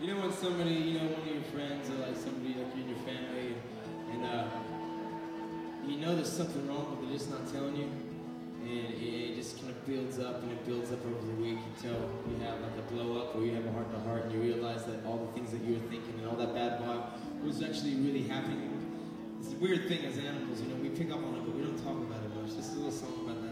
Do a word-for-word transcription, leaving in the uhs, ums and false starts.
You know when somebody, you know, one of your friends or like somebody like you in your family, and uh, you know there's something wrong, but they're just not telling you, and it, it just kind of builds up and it builds up over the week until you have like a blow up or you have a heart to heart and you realize that all the things that you were thinking and all that bad vibe was actually really happening. It's a weird thing as animals, you know, we pick up on it, but we don't talk about it much. This is a little song about that.